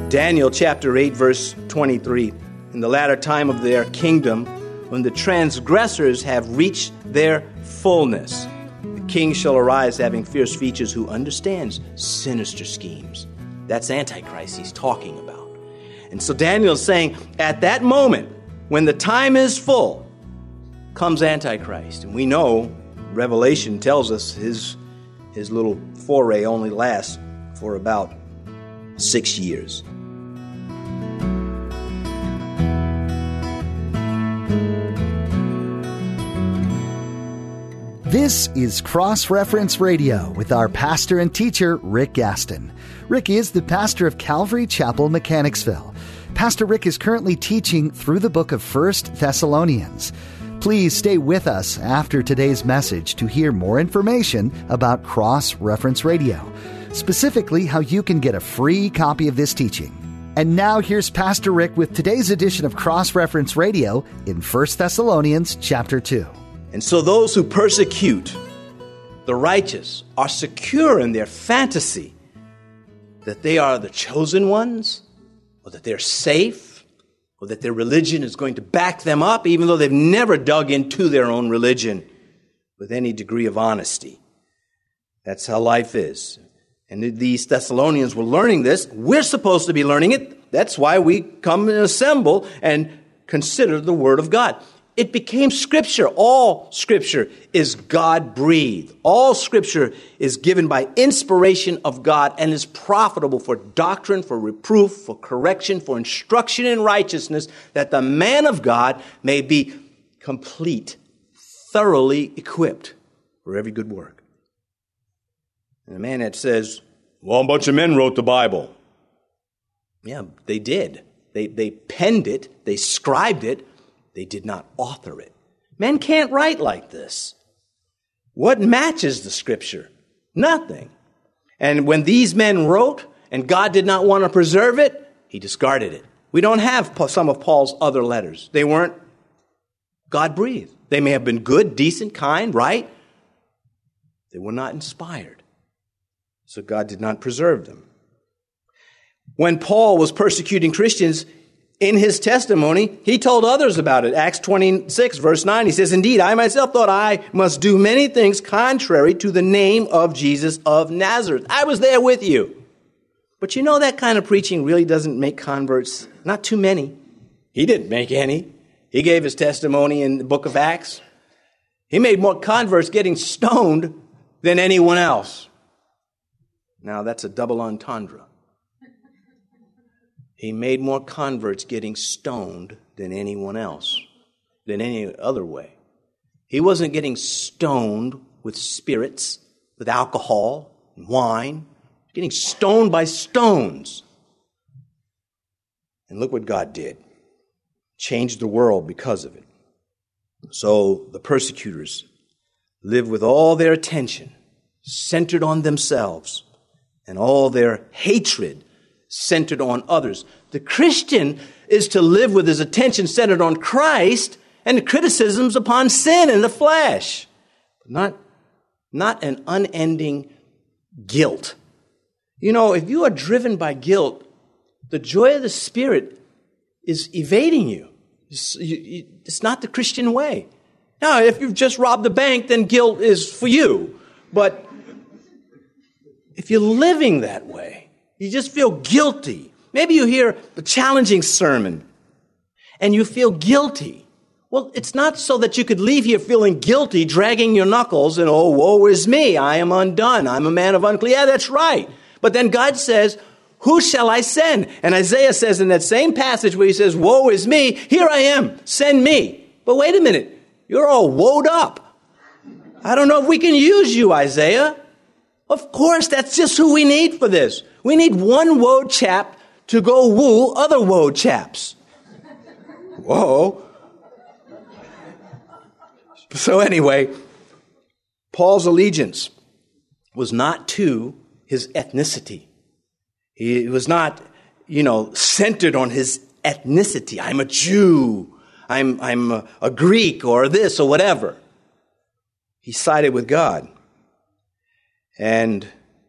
Daniel chapter 8, verse 23. In the latter time of their kingdom, when the transgressors have reached their fullness, the king shall arise having fierce features who understands sinister schemes. That's Antichrist he's talking about. And so Daniel's saying, at that moment, when the time is full, comes Antichrist. And we know, Revelation tells us his little foray only lasts for about 6 years. This is Cross-Reference Radio with our pastor and teacher, Rick Gaston. Rick is the pastor of Calvary Chapel, Mechanicsville. Pastor Rick is currently teaching through the book of 1 Thessalonians. Please stay with us after today's message to hear more information about Cross-Reference Radio, specifically how you can get a free copy of this teaching. And now here's Pastor Rick with today's edition of Cross-Reference Radio in 1 Thessalonians chapter 2. And so those who persecute the righteous are secure in their fantasy that they are the chosen ones, or that they're safe, or that their religion is going to back them up, even though they've never dug into their own religion with any degree of honesty. That's how life is. And these Thessalonians were learning this. We're supposed to be learning it. That's why we come and assemble and consider the Word of God. It became Scripture. All Scripture is God-breathed. All Scripture is given by inspiration of God and is profitable for doctrine, for reproof, for correction, for instruction in righteousness, that the man of God may be complete, thoroughly equipped for every good work. And the man that says, well, a bunch of men wrote the Bible. Yeah, they did. They penned it. They scribed it. They did not author it. Men can't write like this. What matches the Scripture? Nothing. And when these men wrote, and God did not want to preserve it, He discarded it. We don't have some of Paul's other letters. They weren't God-breathed. They may have been good, decent, kind, right? They were not inspired. So God did not preserve them. When Paul was persecuting Christians, in his testimony, he told others about it. Acts 26, verse 9, he says, indeed, I myself thought I must do many things contrary to the name of Jesus of Nazareth. I was there with you. But you know, that kind of preaching really doesn't make converts, not too many. He didn't make any. He gave his testimony in the book of Acts. He made more converts getting stoned than anyone else. Now, that's a double entendre. He made more converts getting stoned than anyone else, than any other way. He wasn't getting stoned with spirits, with alcohol, and wine. Getting stoned by stones. And look what God did. Changed the world because of it. So the persecutors live with all their attention centered on themselves and all their hatred centered on others. The Christian is to live with his attention centered on Christ and the criticisms upon sin and the flesh. Not an unending guilt. You know, if you are driven by guilt, the joy of the Spirit is evading you. It's not the Christian way. Now, if you've just robbed the bank, then guilt is for you. But if you're living that way, you just feel guilty. Maybe you hear a challenging sermon and you feel guilty. Well, it's not so that you could leave here feeling guilty, dragging your knuckles and, oh, woe is me. I am undone. I'm a man of unclean. Yeah, that's right. But then God says, who shall I send? And Isaiah says in that same passage where he says, woe is me, here I am, send me. But wait a minute, you're all woed up. I don't know if we can use you, Isaiah. Of course, that's just who we need for this. We need one woed chap to go woo other woed chaps. Whoa. So anyway, Paul's allegiance was not to his ethnicity. He was not, centered on his ethnicity. I'm a Jew. I'm a Greek or this or whatever. He sided with God. And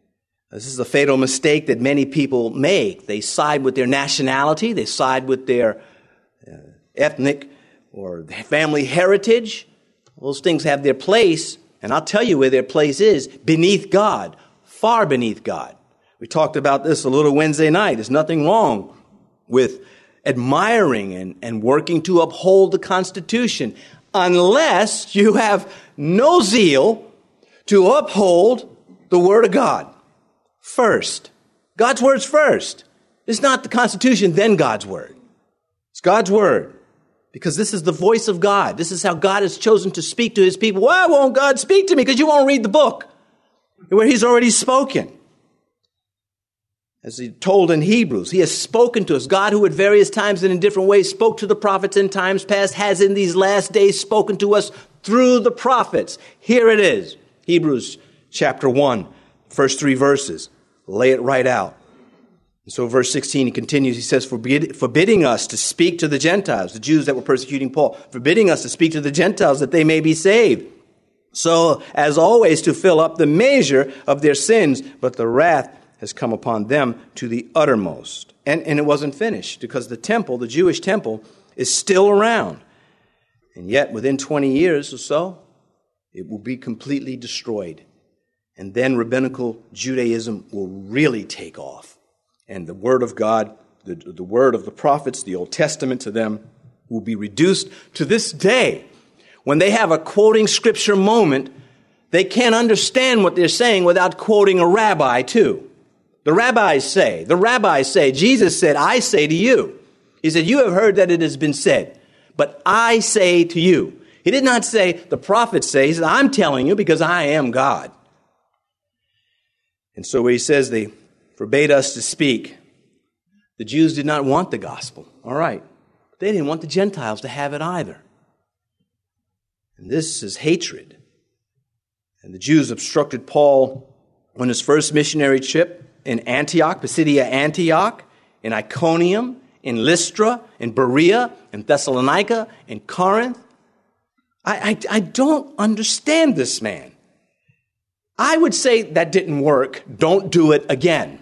This is a fatal mistake that many people make. They side with their nationality. They side with their ethnic or family heritage. Those things have their place, and I'll tell you where their place is, beneath God, far beneath God. We talked about this a little Wednesday night. There's nothing wrong with admiring and working to uphold the Constitution, unless you have no zeal to uphold the Word of God first. God's Word's first. It's not the Constitution, then God's Word. It's God's Word. Because this is the voice of God. This is how God has chosen to speak to His people. Why won't God speak to me? Because you won't read the book where He's already spoken. As He told in Hebrews, He has spoken to us. God, who at various times and in different ways spoke to the prophets in times past, has in these last days spoken to us through the prophets. Here it is. Hebrews chapter 1, first 3 verses. Lay it right out. And so verse 16, he continues, he says, forbidding us to speak to the Gentiles, the Jews that were persecuting Paul, forbidding us to speak to the Gentiles that they may be saved. So, as always, to fill up the measure of their sins, but the wrath has come upon them to the uttermost. And it wasn't finished, because the temple, the Jewish temple, is still around. And yet, within 20 years or so, it will be completely destroyed. And then rabbinical Judaism will really take off. And the Word of God, the Word of the prophets, the Old Testament to them, will be reduced to this day. When they have a quoting Scripture moment, they can't understand what they're saying without quoting a rabbi too. The rabbis say, Jesus said, I say to you. He said, you have heard that it has been said, but I say to you. He did not say, the prophets say, he said, I'm telling you because I am God. And so when he says they forbade us to speak, the Jews did not want the gospel. All right. But they didn't want the Gentiles to have it either. And this is hatred. And the Jews obstructed Paul on his first missionary trip in Antioch, Pisidia Antioch, in Iconium, in Lystra, in Berea, in Thessalonica, in Corinth. I don't understand this man. I would say that didn't work. Don't do it again.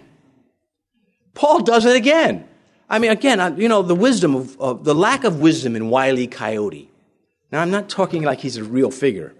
Paul does it again. I mean, again, the wisdom of the lack of wisdom in Wile E. Coyote. Now, I'm not talking like he's a real figure,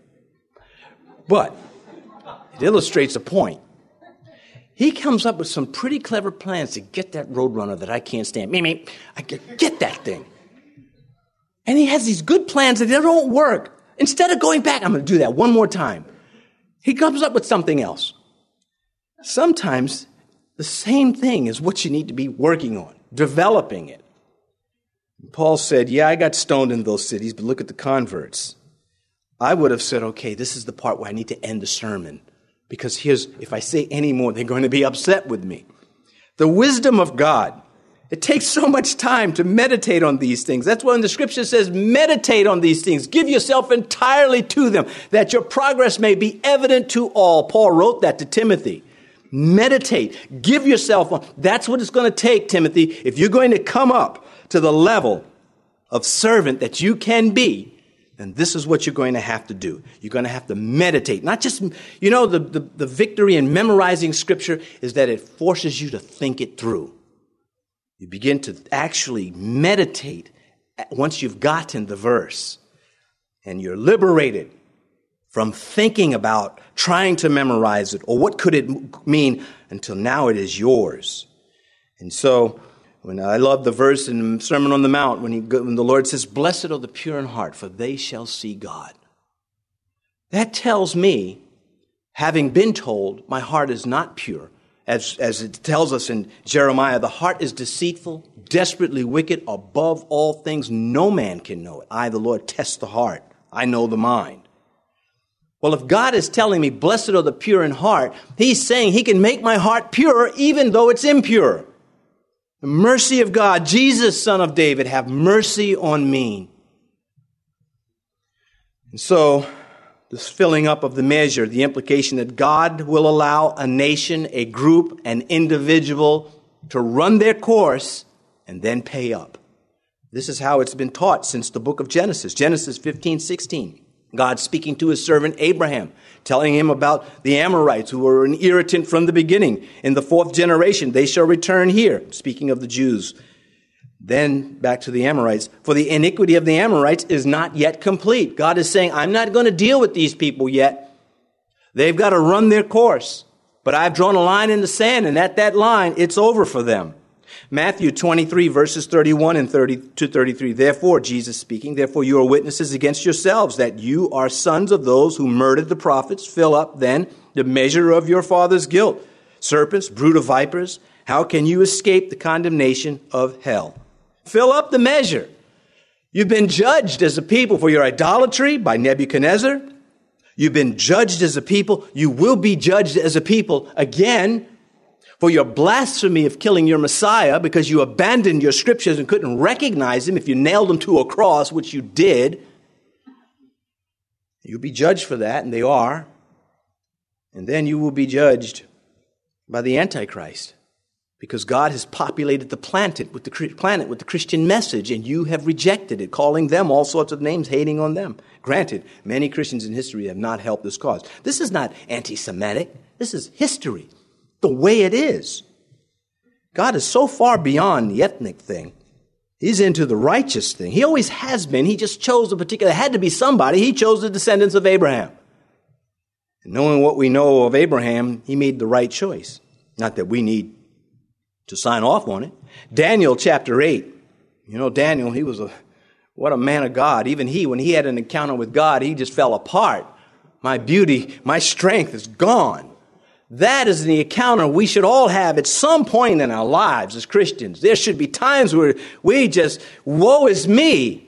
but it illustrates a point. He comes up with some pretty clever plans to get that roadrunner that I can't stand. I get that thing. And he has these good plans that they don't work. Instead of going back, I'm going to do that one more time. He comes up with something else. Sometimes the same thing is what you need to be working on, developing it. Paul said, yeah, I got stoned in those cities, but look at the converts. I would have said, okay, this is the part where I need to end the sermon, because if I say any more, they're going to be upset with me. The wisdom of God. It takes so much time to meditate on these things. That's when the scripture says, meditate on these things. Give yourself entirely to them, that your progress may be evident to all. Paul wrote that to Timothy. Meditate. Give yourself on. That's what it's going to take, Timothy. If you're going to come up to the level of servant that you can be, then this is what you're going to have to do. You're going to have to meditate. Not just, the victory in memorizing scripture is that it forces you to think it through. You begin to actually meditate once you've gotten the verse, and you're liberated from thinking about trying to memorize it or what could it mean until now it is yours. And so when I love the verse in the Sermon on the Mount when the Lord says, blessed are the pure in heart, for they shall see God. That tells me, having been told my heart is not pure, as it tells us in Jeremiah, the heart is deceitful, desperately wicked, above all things, no man can know it. I, the Lord, test the heart. I know the mind. Well, if God is telling me, blessed are the pure in heart, He's saying He can make my heart pure even though it's impure. The mercy of God, Jesus, Son of David, have mercy on me. And so, this filling up of the measure, the implication that God will allow a nation, a group, an individual to run their course and then pay up. This is how it's been taught since the book of Genesis, Genesis 15:16. God speaking to his servant Abraham, telling him about the Amorites who were an irritant from the beginning. In the 4th generation, they shall return here, speaking of the Jews. Then back to the Amorites. For the iniquity of the Amorites is not yet complete. God is saying, I'm not going to deal with these people yet. They've got to run their course. But I've drawn a line in the sand, and at that line, it's over for them. Matthew 23, verses 31 and 30 to 33. Therefore, Jesus speaking, therefore you are witnesses against yourselves that you are sons of those who murdered the prophets. Fill up then the measure of your father's guilt. Serpents, brood of vipers, how can you escape the condemnation of hell? Fill up the measure. You've been judged as a people for your idolatry by Nebuchadnezzar. You've been judged as a people. You will be judged as a people again for your blasphemy of killing your Messiah because you abandoned your scriptures and couldn't recognize him if you nailed him to a cross, which you did. You'll be judged for that, and they are. And then you will be judged by the Antichrist because God has populated the planet with the Christian message, and you have rejected it, calling them all sorts of names, hating on them. Granted, many Christians in history have not helped this cause. This is not anti-Semitic. This is history, the way it is. God is so far beyond the ethnic thing. He's into the righteous thing. He always has been. He just chose a particular, it had to be somebody. He chose the descendants of Abraham. And knowing what we know of Abraham, he made the right choice. Not that we need to sign off on it. Daniel chapter 8. You know, Daniel, what a man of God. Even when he had an encounter with God, he just fell apart. My beauty, my strength is gone. That is the encounter we should all have at some point in our lives as Christians. There should be times where we just, woe is me.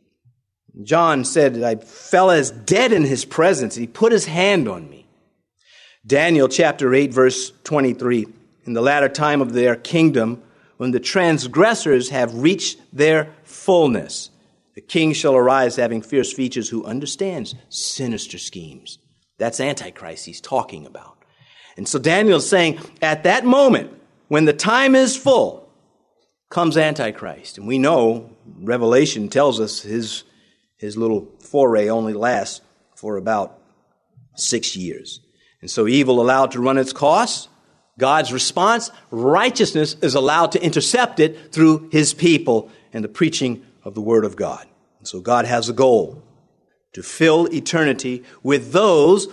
John said, I fell as dead in his presence. He put his hand on me. Daniel chapter 8, verse 23. In the latter time of their kingdom, when the transgressors have reached their fullness, the king shall arise having fierce features who understands sinister schemes. That's Antichrist he's talking about. And so Daniel's saying, at that moment, when the time is full, comes Antichrist. And we know, Revelation tells us his little foray only lasts for about 6 years. And so evil allowed to run its course. God's response, righteousness, is allowed to intercept it through his people and the preaching of the word of God. And so God has a goal to fill eternity with those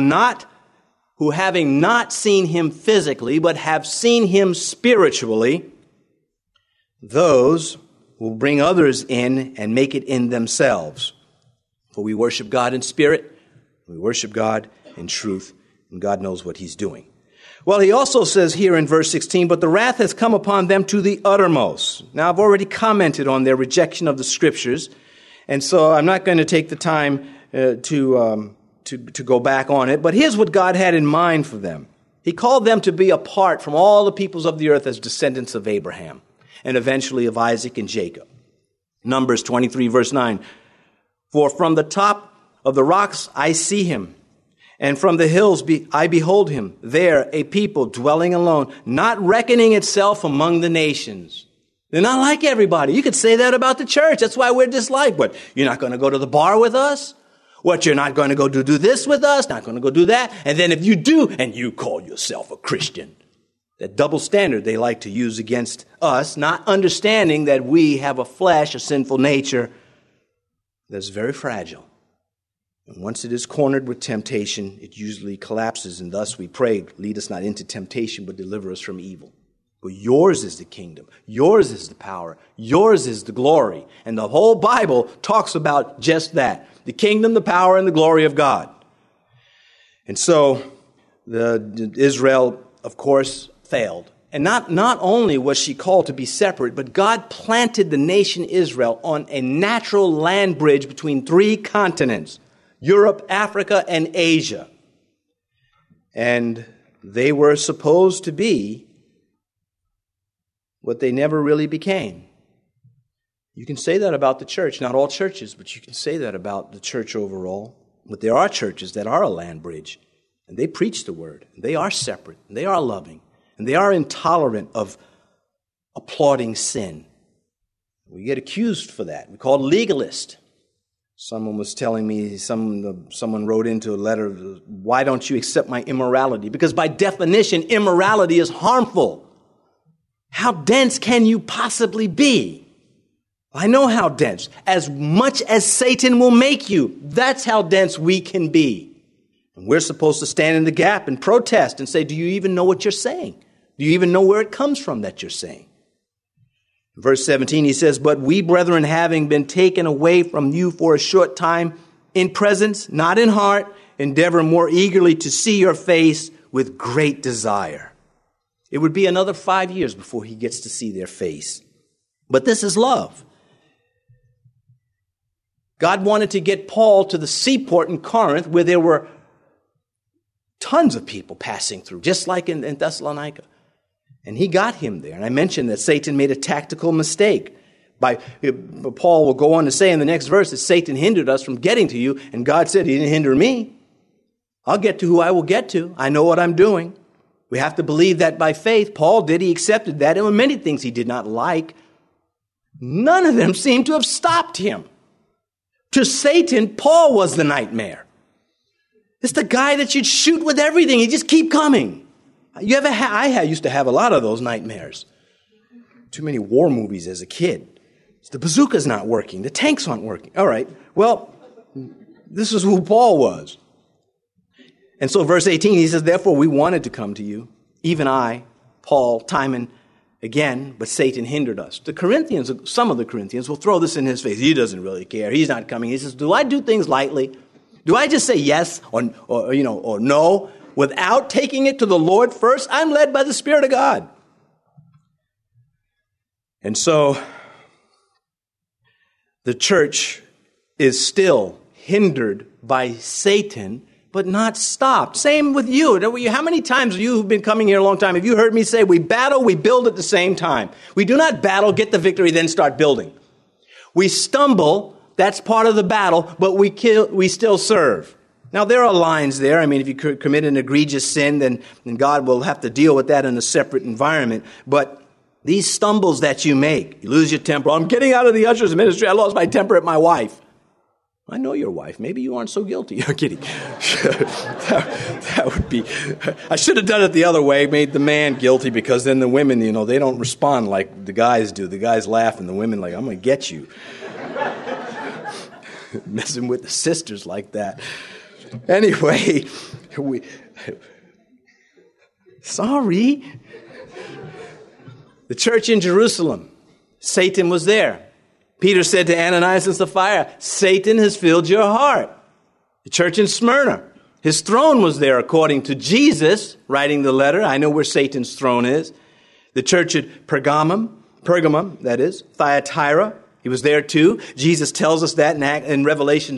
who having not seen him physically, but have seen him spiritually, those will bring others in and make it in themselves. For we worship God in spirit, we worship God in truth, and God knows what he's doing. Well, he also says here in verse 16, but the wrath has come upon them to the uttermost. Now, I've already commented on their rejection of the scriptures, and so I'm not going to take the time to go back on it. But here's what God had in mind for them. He called them to be apart from all the peoples of the earth as descendants of Abraham, and eventually of Isaac and Jacob. Numbers 23, verse 9. For from the top of the rocks I see him, and from the hills I behold him, there a people dwelling alone, not reckoning itself among the nations. They're not like everybody. You could say that about the church. That's why we're disliked. But you're not going to go to the bar with us? What, you're not going to go do this with us? Not going to go do that? And then if you do, and you call yourself a Christian, that double standard they like to use against us, not understanding that we have a flesh, a sinful nature that's very fragile. And once it is cornered with temptation, it usually collapses, and thus we pray, lead us not into temptation, but deliver us from evil. But yours is the kingdom, yours is the power, yours is the glory. And the whole Bible talks about just that, the kingdom, the power, and the glory of God. And so Israel, of course, failed. And not only was she called to be separate, but God planted the nation Israel on a natural land bridge between 3 continents, Europe, Africa, and Asia. And they were supposed to be what they never really became. You can say that about the church, not all churches, but you can say that about the church overall. But there are churches that are a land bridge, and they preach the word, and they are separate, and they are loving, and they are intolerant of applauding sin. We get accused for that. We call it legalist. Someone was telling me, someone wrote into a letter, why don't you accept my immorality? Because by definition, immorality is harmful. How dense can you possibly be? I know how dense. As much as Satan will make you, that's how dense we can be. And we're supposed to stand in the gap and protest and say, do you even know what you're saying? Do you even know where it comes from that you're saying? Verse 17, he says, but we, brethren, having been taken away from you for a short time, in presence, not in heart, endeavor more eagerly to see your face with great desire. It would be another 5 years before he gets to see their face. But this is love. God wanted to get Paul to the seaport in Corinth where there were tons of people passing through, just like in Thessalonica. And he got him there. And I mentioned that Satan made a tactical mistake. Paul will go on to say in the next verse that Satan hindered us from getting to you, and God said he didn't hinder me. I'll get to who I will get to. I know what I'm doing. We have to believe that by faith. Paul did. He accepted that. There were many things he did not like. None of them seemed to have stopped him. To Satan, Paul was the nightmare. It's the guy that you'd shoot with everything. He'd just keep coming. I used to have a lot of those nightmares. Too many war movies as a kid. The bazooka's not working. The tanks aren't working. All right. Well, this is who Paul was. And so verse 18, he says, therefore we wanted to come to you, even I, Paul, time and again, but Satan hindered us. The Corinthians, some of the Corinthians will throw this in his face. He doesn't really care. He's not coming. He says, do I do things lightly? Do I just say yes or no without taking it to the Lord first? I'm led by the Spirit of God. And so the church is still hindered by Satan, but not stopped. Same with you. How many times have you been coming here a long time? Have you heard me say we battle, we build at the same time? We do not battle, get the victory, then start building. We stumble, that's part of the battle, but we still serve. Now, there are lines there. I mean, if you commit an egregious sin, then God will have to deal with that in a separate environment. But these stumbles that you make, you lose your temper. I'm getting out of the ushers ministry. I lost my temper at my wife. I know your wife. Maybe you aren't so guilty. I'm kidding. That would be... I should have done it the other way, made the man guilty, because then the women, they don't respond like the guys do. The guys laugh and the women like, I'm going to get you. Messing with the sisters like that. Anyway, sorry. The church in Jerusalem, Satan was there. Peter said to Ananias and Sapphira, Satan has filled your heart. The church in Smyrna, his throne was there according to Jesus writing the letter. I know where Satan's throne is. The church at Pergamum, that is, Thyatira, he was there too. Jesus tells us that in Revelation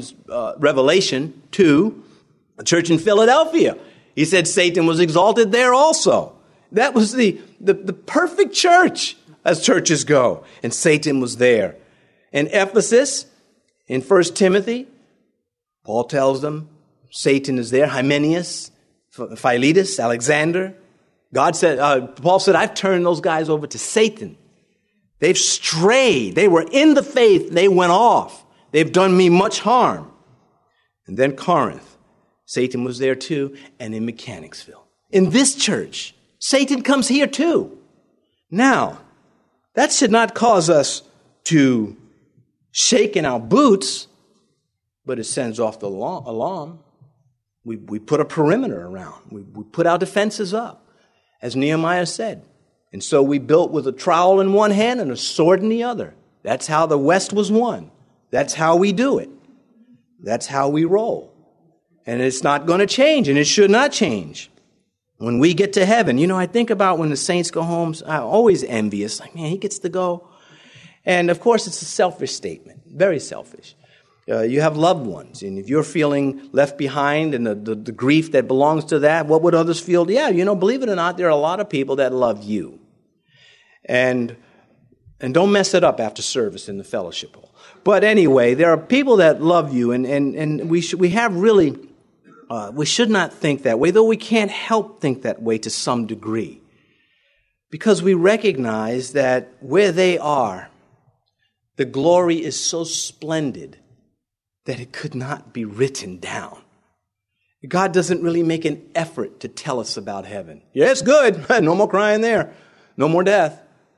2. The church in Philadelphia, he said Satan was exalted there also. That was the perfect church as churches go. And Satan was there. In Ephesus, in 1 Timothy, Paul tells them Satan is there. Hymenaeus, Philetus, Alexander. Paul said, I've turned those guys over to Satan. They've strayed. They were in the faith. They went off. They've done me much harm. And then Corinth. Satan was there too. And in Mechanicsville. In this church, Satan comes here too. Now, that should not cause us to shake in our boots, but it sends off the alarm. We put a perimeter around. We put our defenses up, as Nehemiah said. And so we built with a trowel in one hand and a sword in the other. That's how the West was won. That's how we do it. That's how we roll. And it's not going to change, and it should not change. When we get to heaven, I think about when the saints go home, I'm always envious. Like, man, he gets to go. And, of course, it's a selfish statement, very selfish. You have loved ones, and if you're feeling left behind and the grief that belongs to that, what would others feel? Yeah, believe it or not, there are a lot of people that love you. And don't mess it up after service in the fellowship hall. But anyway, there are people that love you, and we should not think that way, though we can't help think that way to some degree. Because we recognize that where they are, the glory is so splendid that it could not be written down. God doesn't really make an effort to tell us about heaven. Yeah, it's good. No more crying there. No more death.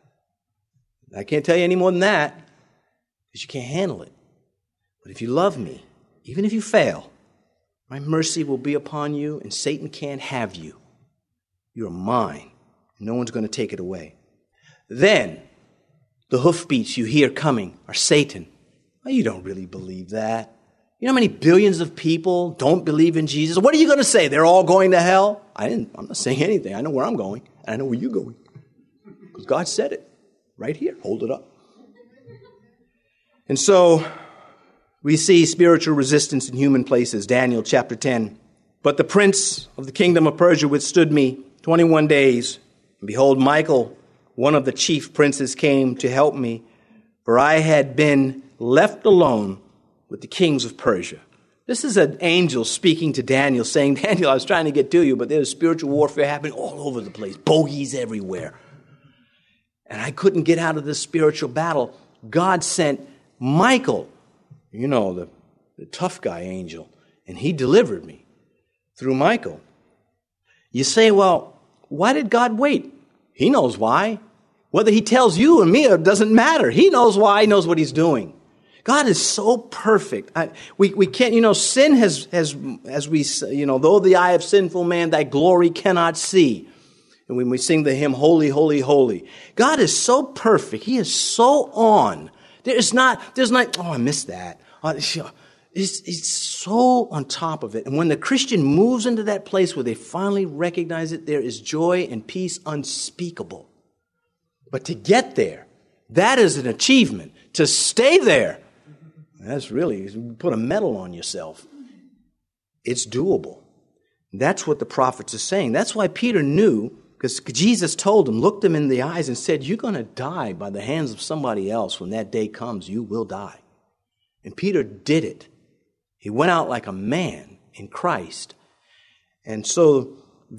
I can't tell you any more than that because you can't handle it. But if you love me, even if you fail, my mercy will be upon you and Satan can't have you. You're mine. No one's going to take it away. Then the hoofbeats you hear coming are Satan. Well, you don't really believe that. You know how many billions of people don't believe in Jesus? What are you going to say? They're all going to hell? I'm not saying anything. I know where I'm going, and I know where you're going. Because God said it right here. Hold it up. And so we see spiritual resistance in human places. Daniel chapter 10. But the prince of the kingdom of Persia withstood me 21 days. And behold, Michael, one of the chief princes, came to help me, for I had been left alone with the kings of Persia. This is an angel speaking to Daniel, saying, Daniel, I was trying to get to you, but there's spiritual warfare happening all over the place. Bogies everywhere. And I couldn't get out of this spiritual battle. God sent Michael, you know, the tough guy angel, and he delivered me through Michael. You say, well, why did God wait? He knows why. Whether he tells you and me, it doesn't matter. He knows why. He knows what he's doing. God is so perfect. We can't, sin has, as we, though the eye of sinful man, thy glory cannot see. And when we sing the hymn, Holy, Holy, Holy, God is so perfect. He is so on. There's not, oh, I missed that. It's so on top of it. And when the Christian moves into that place where they finally recognize it, there is joy and peace unspeakable. But to get there, that is an achievement. To stay there, that's really, put a medal on yourself. It's doable. That's what the prophets are saying. That's why Peter knew, because Jesus told him, looked him in the eyes and said, you're going to die by the hands of somebody else. When that day comes, you will die. And Peter did it. He went out like a man in Christ. And so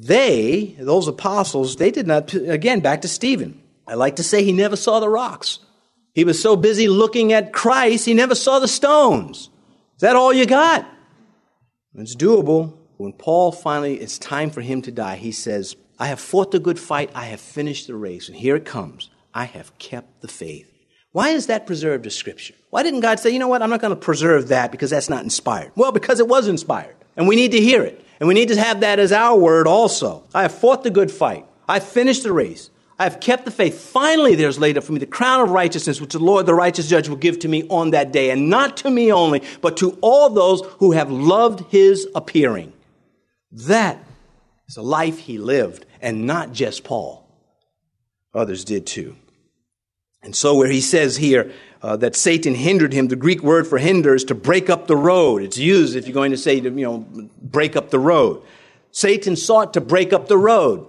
those apostles, they did not, again, back to Stephen. I like to say he never saw the rocks. He was so busy looking at Christ, he never saw the stones. Is that all you got? It's doable. When Paul finally, it's time for him to die, he says, I have fought the good fight, I have finished the race, and here it comes. I have kept the faith. Why is that preserved as Scripture? Why didn't God say, you know what, I'm not going to preserve that because that's not inspired? Well, because it was inspired, and we need to hear it. And we need to have that as our word also. I have fought the good fight. I have finished the race. I have kept the faith. Finally, there's laid up for me the crown of righteousness, which the Lord, the righteous judge, will give to me on that day. And not to me only, but to all those who have loved his appearing. That is a life he lived, and not just Paul. Others did too. And so where he says here that Satan hindered him, the Greek word for hinder is to break up the road. It's used if you're going to say, break up the road. Satan sought to break up the road.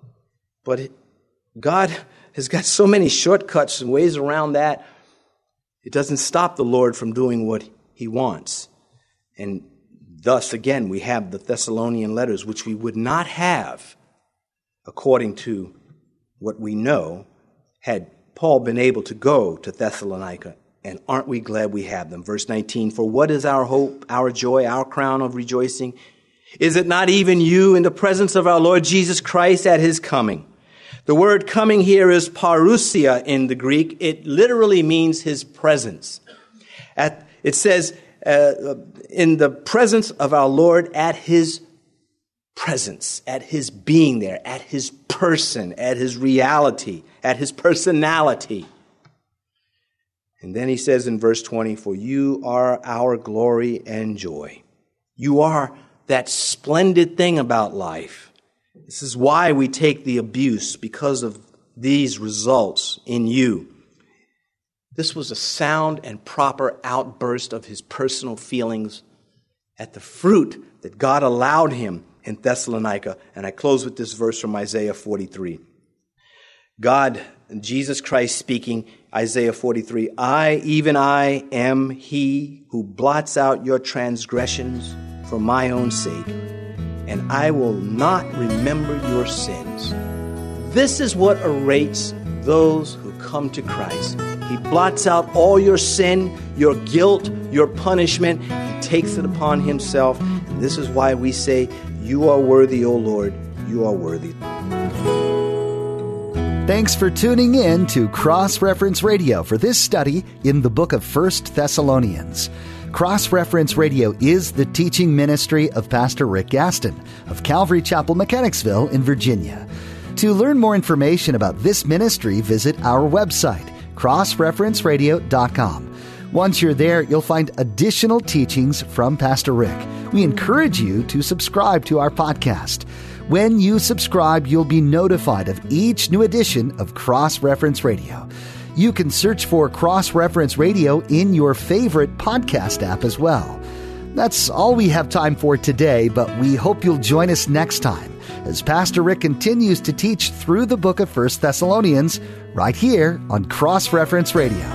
But God has got so many shortcuts and ways around that. It doesn't stop the Lord from doing what he wants. And thus, again, we have the Thessalonian letters, which we would not have, according to what we know, had Paul been able to go to Thessalonica. And aren't we glad we have them? Verse 19, for what is our hope, our joy, our crown of rejoicing? Is it not even you in the presence of our Lord Jesus Christ at his coming? The word coming here is parousia in the Greek. It literally means his presence. It says, in the presence of our Lord, at his presence, at his being there, at his person, at his reality, at his personality. And then he says in verse 20, for you are our glory and joy. You are that splendid thing about life. This is why we take the abuse, because of these results in you. This was a sound and proper outburst of his personal feelings at the fruit that God allowed him in Thessalonica. And I close with this verse from Isaiah 43. God, Jesus Christ speaking, Isaiah 43, even I am he who blots out your transgressions for my own sake, and I will not remember your sins. This is what awaits those who come to Christ. He blots out all your sin, your guilt, your punishment. He takes it upon himself. And this is why we say, you are worthy, O Lord. You are worthy. Thanks for tuning in to Cross Reference Radio for this study in the book of 1 Thessalonians. Cross Reference Radio is the teaching ministry of Pastor Rick Gaston of Calvary Chapel, Mechanicsville in Virginia. To learn more information about this ministry, visit our website, crossreferenceradio.com. Once you're there, you'll find additional teachings from Pastor Rick. We encourage you to subscribe to our podcast. When you subscribe, you'll be notified of each new edition of Cross Reference Radio. You can search for Cross Reference Radio in your favorite podcast app as well. That's all we have time for today, but we hope you'll join us next time as Pastor Rick continues to teach through the book of 1 Thessalonians right here on Cross Reference Radio.